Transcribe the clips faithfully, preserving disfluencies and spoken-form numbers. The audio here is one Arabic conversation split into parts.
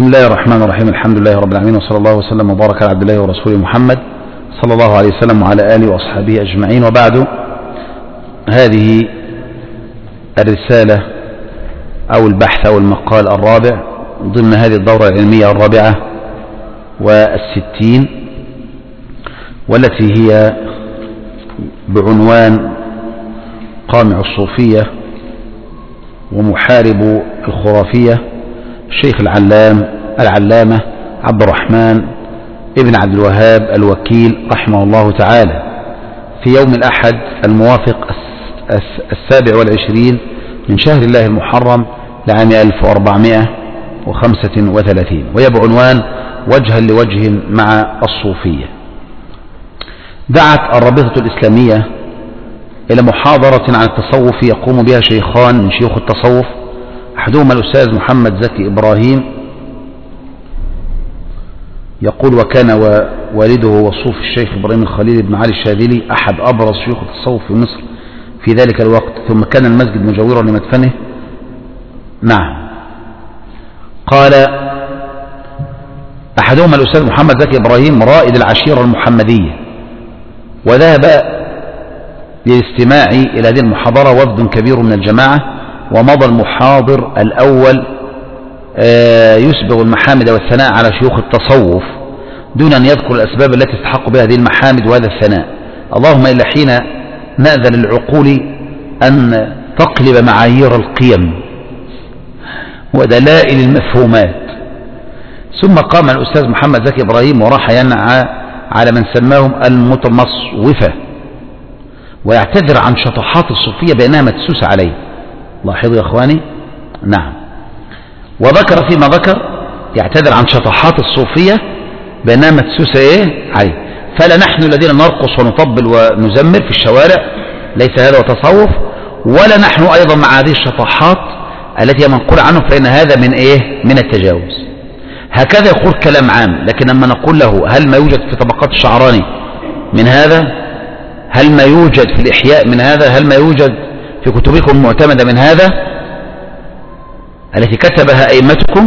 بسم الله الرحمن الرحيم. الحمد لله رب العالمين، وصلى الله وسلم وبارك على عبد الله ورسوله محمد صلى الله عليه وسلم وعلى آله وأصحابه أجمعين، وبعد. هذه الرسالة أو البحث أو المقال الرابع ضمن هذه الدورة العلمية الرابعة والستين، والتي هي بعنوان قامع الصوفية ومحارب الخرافية، الشيخ العلام العلامة عبد الرحمن ابن عبد الوهاب الوكيل رحمه الله تعالى، في يوم الأحد الموافق السابع والعشرين من شهر الله المحرم لعام ألف وأربعمائة وخمسة وثلاثين، وهي بعنوان وجها لوجه مع الصوفية. دعت الرابطة الإسلامية إلى محاضرة عن التصوف يقوم بها شيخان من شيوخ التصوف، أحدهما الأستاذ محمد زكي إبراهيم، يقول: وكان والده وصوف الشيخ إبراهيم الخليل بن علي الشاذلي أحد أبرز شيوخ التصوف في مصر في ذلك الوقت، ثم كان المسجد مجاورا لمدفنه. نعم. قال أحدهما الأستاذ محمد زكي إبراهيم رائد العشيرة المحمدية، وذهب للاستماع إلى هذه المحاضرة وفد كبير من الجماعة، ومضى المحاضر الأول يسبغ المحامد والثناء على شيوخ التصوف دون أن يذكر الأسباب التي تستحق بها هذه المحامد وهذا الثناء، اللهم إلا حين نأذن للعقول أن تقلب معايير القيم ودلائل المفهومات. ثم قام الأستاذ محمد زكي إبراهيم وراح ينعى على من سماهم المتمصوفة ويعتذر عن شطحات الصوفية بأنها مدسوسة عليه. لاحظوا يا أخواني. نعم. وذكر فيما ذكر يعتذر عن شطحات الصوفية بأنها مدسوسة إيه عليه، فلا نحن الذين نرقص ونطبل ونزمر في الشوارع، ليس هذا وتصوف، ولا نحن أيضا مع هذه الشطحات التي منقول عنه، فإن هذا من إيه من التجاوز. هكذا يقول كلام عام، لكن لما نقول له هل ما يوجد في طبقات الشعراني من هذا؟ هل ما يوجد في الإحياء من هذا؟ هل ما يوجد في كتبكم المعتمدة من هذا التي كتبها أئمتكم؟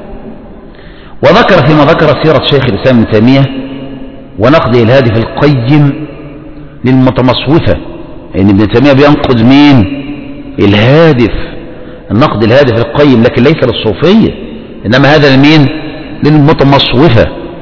وذكر فيما ذكر سيرة شيخ الإسلام ابن تيمية ونقده الهادف القيم للمتمصوفة، يعني ابن تيمية بينقد مين؟ الهادف، النقد الهادف القيم، لكن ليس للصوفية، إنما هذا لمين؟ للمتمصوفة.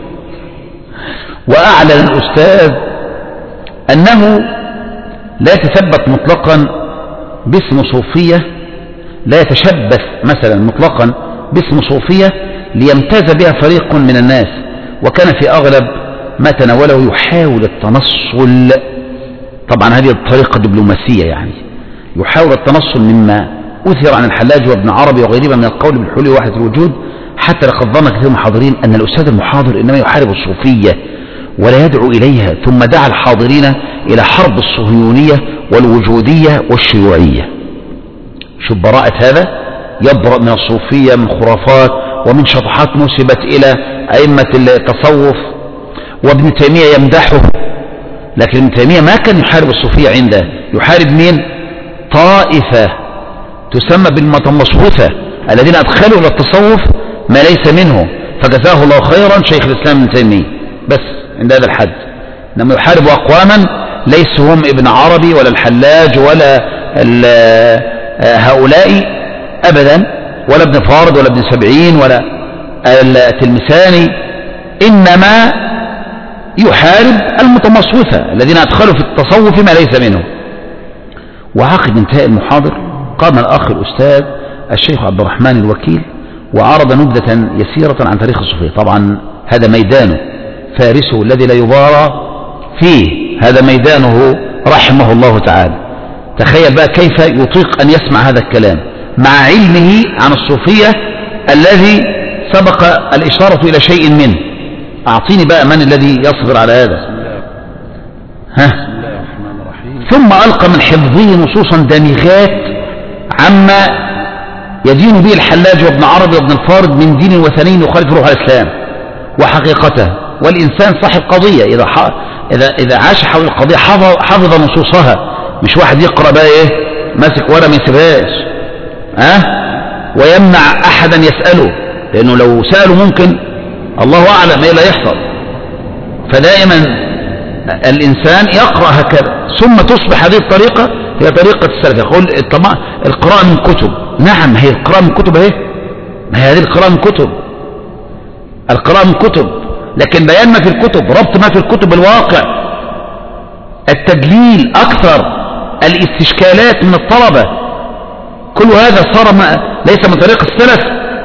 وأعلن الأستاذ أنه لا يتثبت مطلقا باسم صوفية، لا يتشبث مثلا مطلقا باسم صوفية ليمتاز بها فريق من الناس، وكان في أغلب ما تناوله يحاول التنصل، طبعا هذه الطريقة دبلوماسية، يعني يحاول التنصل مما أثر عن الحلاج وابن عربي وغيرهما من القول بالحلول ووحدة الوجود، حتى لقد ظن كثير من المحاضرين أن الأستاذ المحاضر إنما يحارب الصوفية ولا يدعو إليها، ثم دعا الحاضرين إلى حرب الصهيونية والوجودية والشيوعية. شوف براءة هذا، يبرأ من الصوفية من خرافات ومن شطحات نسبت إلى أئمة التصوف، وابن تيمية يمدحه، لكن ابن تيمية ما كان يحارب الصوفية عنده، يحارب مين؟ طائفة تسمى بالمتمصوفة الذين أدخلوا إلى التصوف ما ليس منه، فجزاه الله خيرا شيخ الإسلام ابن تيمية، بس عند هذا الحد. لما يحارب أقواما ليسوا هم ابن عربي ولا الحلاج ولا هؤلاء أبدا، ولا ابن فارض ولا ابن سبعين ولا التلمساني، إنما يحارب المتمصوفة الذين أدخلوا في التصوف ما ليس منه. وعقب انتهاء المحاضر قام الأخ الأستاذ الشيخ عبد الرحمن الوكيل وعرض نبذة يسيرة عن تاريخ الصوفية. طبعا هذا ميدانه، فارسه الذي لا يبارى فيه، هذا ميدانه رحمه الله تعالى. تخيل بقى كيف يطيق أن يسمع هذا الكلام مع علمه عن الصوفية الذي سبق الإشارة إلى شيء منه. أعطيني بقى من الذي يصبر على هذا. ها؟ ثم ألقى من حفظه نصوصا دامغات عما يدين به الحلاج وابن عربي وابن الفارض من دين وثني يخالف روح الإسلام وحقيقته. والإنسان صاحب قضية، إذا إذا إذا عاش حول القضية حفظ, حفظ نصوصها، مش واحد يقرأ بقى إيه ماسك ورقة ما يسيبهاش، ها، ويمنع أحدا يسأله، لأنه لو سألوا ممكن الله أعلم إيه لا يحصل. فدائما الإنسان يقرأ هكذا ثم تصبح هذه الطريقة هي طريقة السلف. يقول القراءة من كتب. نعم هي القراءة من كتب اهي، ما هي هذه القراءة من كتب، القراءة من كتب، لكن بيان ما في الكتب، ربط ما في الكتب بالواقع، التدليل أكثر، الاستشكالات من الطلبة، كل هذا صار ما ليس من طريق السلف.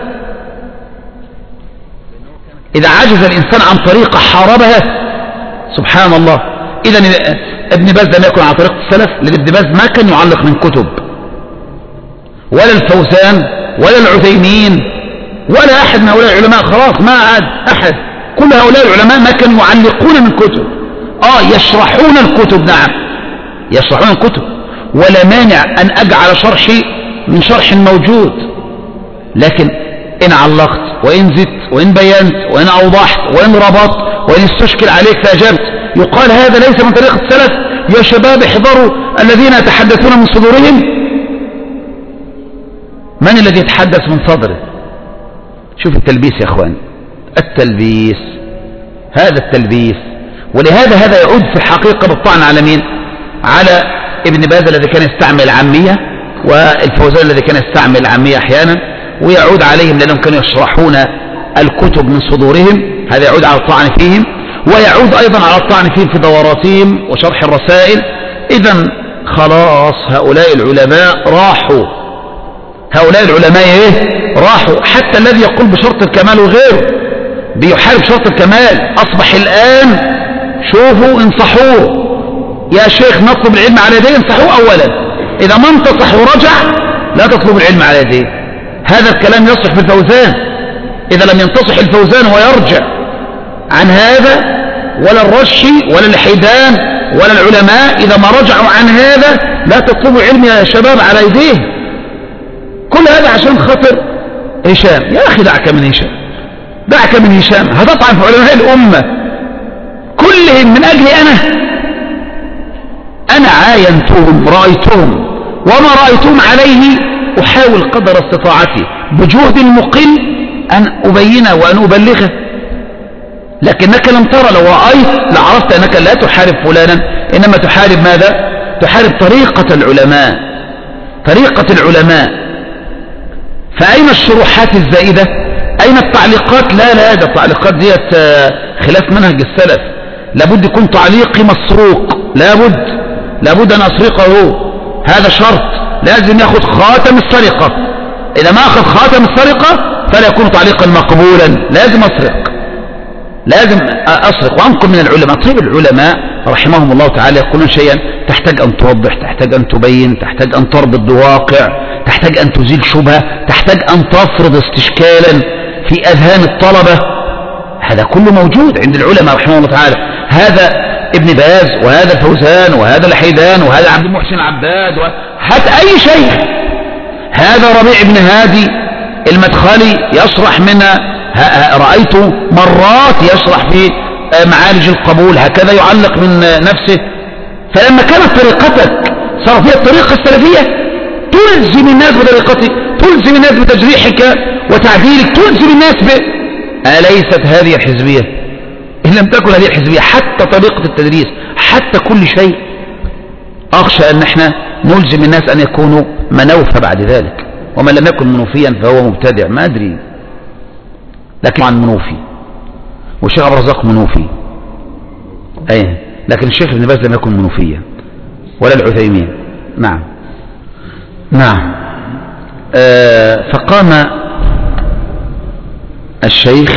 إذا عجز الإنسان عن طريقة حاربها سبحان الله. إذا ابن باز لم يكن على طريقة السلف، لأن ابن باز ما كان يعلق من كتب، ولا الفوزان ولا العثيمين ولا أحد من هؤلاء العلماء، خلاص ما عاد أحد، كل هؤلاء العلماء ما كانوا يعلقون من كتب. آه يشرحون الكتب، نعم يشرحون الكتب، ولا مانع أن أجعل شرحي من شرح موجود، لكن إن علقت وإن زدت وإن بينت وإن أوضحت وإن ربطت وإن استشكل عليك فأجبت يقال هذا ليس من طريق السلف. يا شباب احذروا الذين يتحدثون من صدورهم. من الذي يتحدث من صدره؟ شوف التلبيس يا اخوان، التلبيس، هذا التلبيس. ولهذا هذا يعود في الحقيقة بالطعن على مين؟ على ابن باز الذي كان يستعمل العامية، والفوزان الذي كان يستعمل العامية احيانا، ويعود عليهم لأنهم كانوا يشرحون الكتب من صدورهم، هذا يعود على الطعن فيهم، ويعود أيضا على الطعن فيهم في دوراتهم وشرح الرسائل. إذا خلاص هؤلاء العلماء راحوا، هؤلاء العلماء ايه راحوا. حتى الذي يقول بشرط الكمال وغيره بيحارب شرط الكمال، أصبح الآن شوفوا انصحوه يا شيخ نطلب العلم على يديه، انصحوه أولا، إذا ما انتصح ورجع لا تطلب العلم على يديه. هذا الكلام يصح في الفوزان، إذا لم ينتصح الفوزان ويرجع عن هذا، ولا الرشي ولا الحيدان ولا العلماء إذا ما رجعوا عن هذا لا تطلبوا علم يا شباب على يديه. كل هذا عشان خاطر هشام. يا أخي دعك من هشام، دعك من هشام، هتطعن في علماء الأمة كلهم من أجلي أنا؟ أنا عاينتهم رأيتهم، وما رأيتهم عليه أحاول قدر استطاعتي بجهد مقل أن أبينه وأن أبلغه، لكنك لم ترى. لو رأيت لعرفت أنك لا تحارب فلانا، إنما تحارب ماذا؟ تحارب طريقة العلماء، طريقة العلماء. فأين الشروحات الزائدة؟ أين التعليقات؟ لا لا ده التعليقات ديت خلاف منهج السلف. لابد يكون تعليقي مسروق، لابد لابد أن أسرقه، هذا شرط، لازم يأخذ خاتم السرقة. إذا ما أخذ خاتم السرقة فلا يكون تعليقا مقبولا، لازم أسرق، لازم أسرق وأنقل من العلماء. طيب العلماء رحمهم الله تعالى يقولون شيئا تحتاج أن توضح، تحتاج أن تبين، تحتاج أن تربط بواقع، تحتاج أن تزيل شبهة، تحتاج أن تفرض استشكالا في أذهان الطلبة. هذا كله موجود عند العلماء رحمه الله تعالى. هذا ابن باز وهذا الفوزان وهذا الحيدان وهذا عبد المحسن العباد، هات أي شيخ. هذا ربيع بن هادي المدخلي يشرح من رأيته مرات يشرح في معالج القبول، هكذا يعلق من نفسه. فلما كانت طريقتك صار فيها الطريقة السلفية تلزم الناس بطريقتك، تلزم الناس بتجريحك وتعديلك، تلزم الناس ب... أليست هذه الحزبية؟ إن لم تكن هذه الحزبية حتى طريقة التدريس حتى كل شيء، أخشى أن احنا نلزم الناس أن يكونوا منوفى بعد ذلك، ومن لم يكن منوفيا فهو مبتدع. ما أدري، لكن عن منوفي، والشيخ عبد الرزاق منوفي أيه، لكن الشيخ ابن باز لم يكن منوفيا ولا العثيمين. نعم نعم. آه فقام الشيخ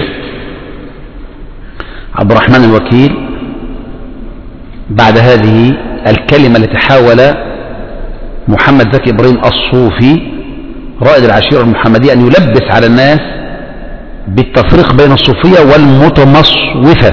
عبد الرحمن الوكيل بعد هذه الكلمة التي حاول محمد زكي إبراهيم الصوفي رائد العشيرة المحمدية أن يلبس على الناس بالتفريق بين الصوفية والمتمصوفة.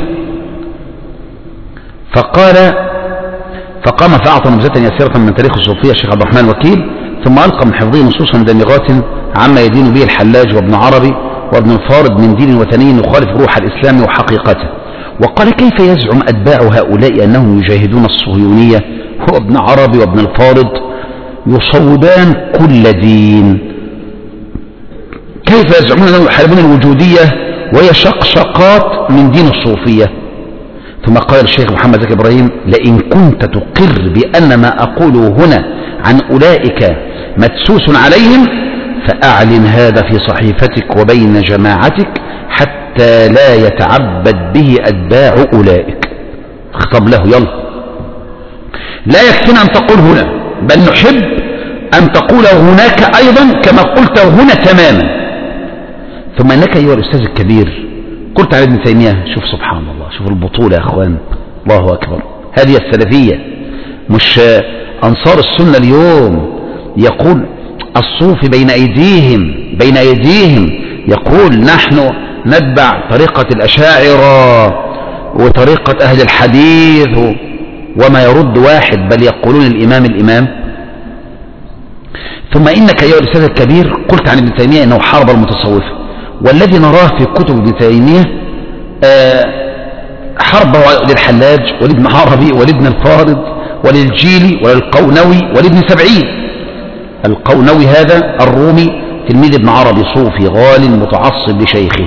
فقال فقام فأعطى نبذة يسيرة من تاريخ الصوفية الشيخ عبد الرحمن الوكيل، ثم ألقى من حفظه نصوصا دامغات عما يدين به الحلاج وابن عربي وابن الفارض من دين وثني يخالف روح الإسلام وحقيقته. وقال كيف يزعم أتباع هؤلاء أنهم يجاهدون الصهيونية هو ابن عربي وابن الفارض يصوبان كل دين، كيف يزعمون أنهم يحاربون الوجودية وهي شقشقات من دين الصوفية؟ ثم قال الشيخ محمد زكي إبراهيم: لئن كنت تقر بأن ما أقوله هنا عن أولئك مدسوس عليهم فأعلن هذا في صحيفتك وبين جماعتك حتى لا يتعبد به أتباع أولئك. اخطب له: يلا، لا يكفينا أن تقول هنا، بل نحب أن تقول هناك أيضا كما قلت هنا تماما. ثم أنك أيها الأستاذ الكبير قلت على ابن تيمية. شوف سبحان الله، شوف البطولة يا أخوان، الله أكبر. هذه السلفية، مش أنصار السنة اليوم يقول الصوفي بين أيديهم بين أيديهم يقول نحن نتبع طريقة الأشاعرة وطريقة أهل الحديث وما يرد واحد، بل يقولون الإمام الإمام. ثم إنك أيها الأستاذ الكبير قلت عن ابن تيمية أنه حارب المتصوفة، والذي نراه في كتب ابن تيمية حربه للحلاج ولابن عربي ولابن الفارض وللجيلي وللقونوي ولابن سبعين. القونوي هذا الرومي تلميذ ابن عربي، صوفي غال متعصب لشيخه.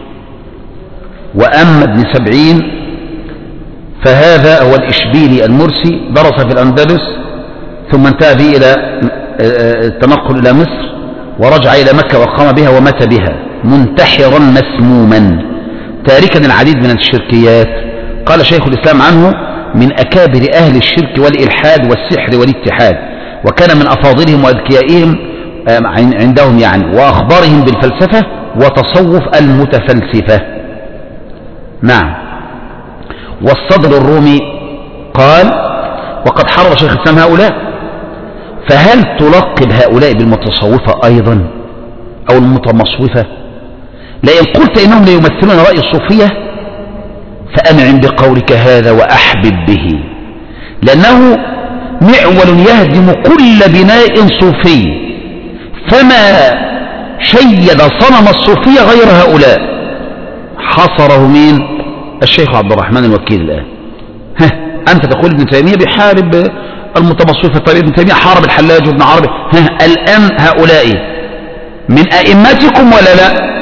وأما ابن سبعين فهذا هو الإشبيلي المرسي، درس في الأندلس ثم انتهى به إلى التنقل إلى مصر ورجع إلى مكة وقام بها ومات بها منتحرا مسموما تاركا العديد من الشركيات. قال شيخ الإسلام عنه: من أكابر أهل الشرك والإلحاد والسحر والاتحاد، وكان من أفاضلهم وأذكيائهم عندهم يعني، وأخبارهم بالفلسفة وتصوف المتفلسفة. نعم. والصدر الرومي قال: وقد حرر شيخ الإسلام هؤلاء، فهل تلقب هؤلاء بالمتصوفة أيضا أو المتمصوفة؟ لئن قلت إنهم لا يمثلون رأي الصوفية فأنعم بقولك هذا وأحبب به، لأنه معول يهدم كل بناء صوفي، فما شيد صنم الصوفية غير هؤلاء. حصره مين؟ الشيخ عبد الرحمن الوكيل الآن. ها أنت تقول ابن تيمية بيحارب المتصوفة، طيب ابن تيمية حارب الحلاج وابن عربي، ها الآن هؤلاء من أئمتكم ولا لا؟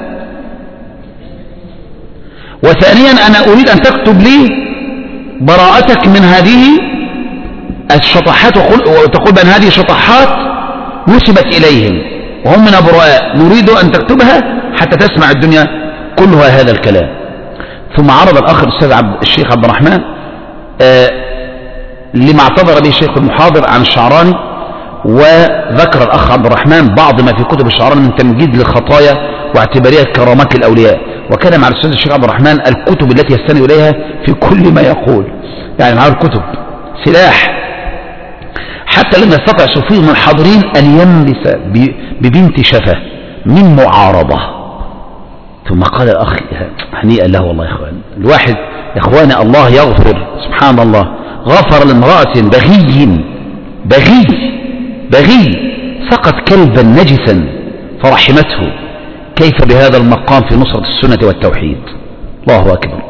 وثانيا أنا أريد أن تكتب لي براءتك من هذه الشطحات وتقول بأن هذه شطحات نسبت إليهم وهم من أبراء، نريد أن تكتبها حتى تسمع الدنيا كلها هذا الكلام. ثم عرض الأخ الأستاذ عبد الشيخ عبد الرحمن آه لما اعتذر به الشيخ المحاضر عن الشعراني، وذكر الأخ عبد الرحمن بعض ما في كتب الشعراني من تمجيد للخطايا واعتبارها كرامات الأولياء، وكان مع الأستاذ الشيخ عبد الرحمن الكتب التي يستند إليها في كل ما يقول، يعني معه الكتب سلاح، حتى لم يستطع صوفي من الحاضرين أن يملس ببنت شفة من معارضة. ثم قال الأخ: هنيئا له والله يا إخوان، الواحد يا إخواني الله يغفر، سبحان الله، غفر لامرأة بغي بغي بغي سقط كلبا نجسا فرحمته، كيف بهذا المقام في نصرة السنة والتوحيد؟ الله أكبر.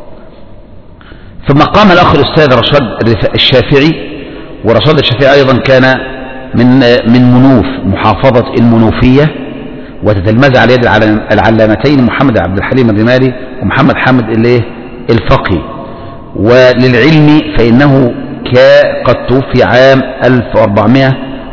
ثم قام الأخ الأستاذ رشاد الشافعي، ورشاد الشافعي أيضا كان من من منوف محافظة المنوفية، وتتلمذ على يد العلامتين محمد عبد الحليم الرمالي ومحمد حامد الفقي. وللعلم فإنه قد توفي عام ألف وأربعمائة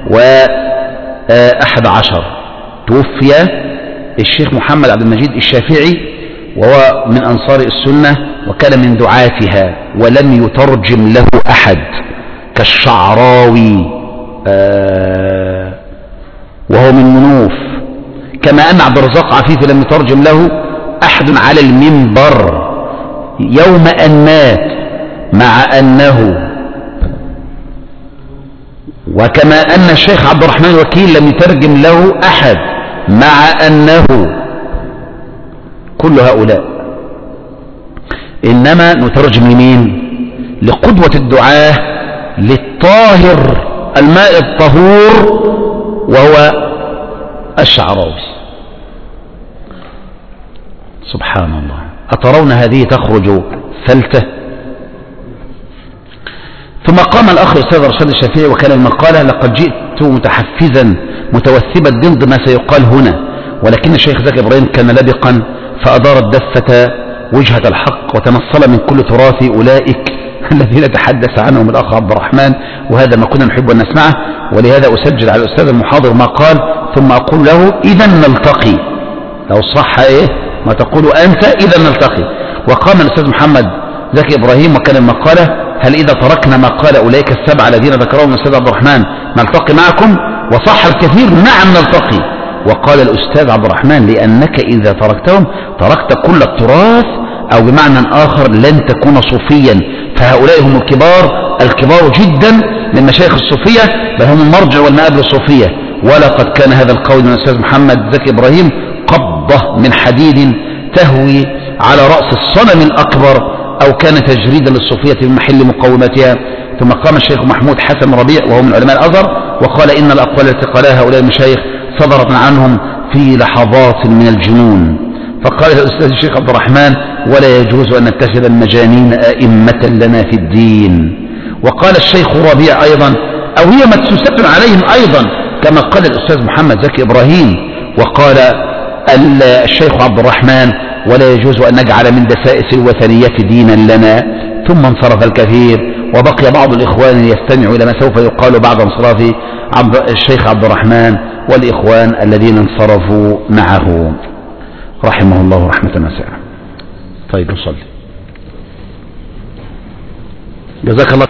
وأحد عشر، توفي الشيخ محمد عبد المجيد الشافعي وهو من أنصار السنة وكان من دعاتها، ولم يترجم له أحد كالشعراوي آه وهو من منوف، كما أن عبد الرزاق عفيفي لم يترجم له أحد على المنبر يوم أن مات، مع أنه وكما أن الشيخ عبد الرحمن الوكيل لم يترجم له أحد، مع أنه كل هؤلاء إنما نترجم لمين؟ لقدوة الدعاة، للطاهر الماء الطهور وهو الشعراوي. سبحان الله، أترون هذه تخرج فلتة؟ ثم قام الأخ الأستاذ رشاد الشافعي وكان المقالة: لقد جئت متحفزا متوثبا ضد ما سيقال هنا، ولكن الشيخ زكي إبراهيم كان لبقا فأدار الدفة وجهة الحق وتنصل من كل تراث أولئك الذين تحدث عنهم الأخ عبد الرحمن، وهذا ما كنا نحب أن نسمعه. ولهذا أسجل على الأستاذ المحاضر ما قال ثم أقول له إذا نلتقي، لو صح إيه ما تقول أنت إذا نلتقي. وقام الأستاذ محمد زكي إبراهيم وكان المقالة هل إذا تركنا ما قال أولئك السبعة الذين ذكرهم الأستاذ عبد الرحمن نلتقي معكم؟ وصح الكثير نعم نلتقي. وقال الأستاذ عبد الرحمن لأنك إذا تركتهم تركت كل التراث، أو بمعنى آخر لن تكون صوفيا، فهؤلاء هم الكبار الكبار جدا من مشايخ الصوفية، بل هم المرجع والمآب للصوفية. ولقد كان هذا القول من الأستاذ محمد زكي إبراهيم قبضة من حديد تهوي على رأس الصنم الأكبر، أو كان تجريدا للصوفية من محل مقوماتها. ثم قام الشيخ محمود حسن ربيع وهو من علماء الأزهر وقال إن الأقوال التي قالها هؤلاء المشايخ صدرت عنهم في لحظات من الجنون. فقال الأستاذ الشيخ عبد الرحمن ولا يجوز أن نتخذ المجانين أئمة لنا في الدين. وقال الشيخ ربيع أيضا أو هي مدسوسة عليهم أيضا كما قال الأستاذ محمد زكي إبراهيم. وقال الشيخ عبد الرحمن ولا يجوز أن نجعل من دسائس الوثنية دينا لنا. ثم انصرف الكثير وبقي بعض الإخوان يستمع إلى ما سوف يقال بعد انصراف الشيخ عبد الرحمن والإخوان الذين انصرفوا معه رحمه الله رحمة واسعة. طيب نصلي. جزاك الله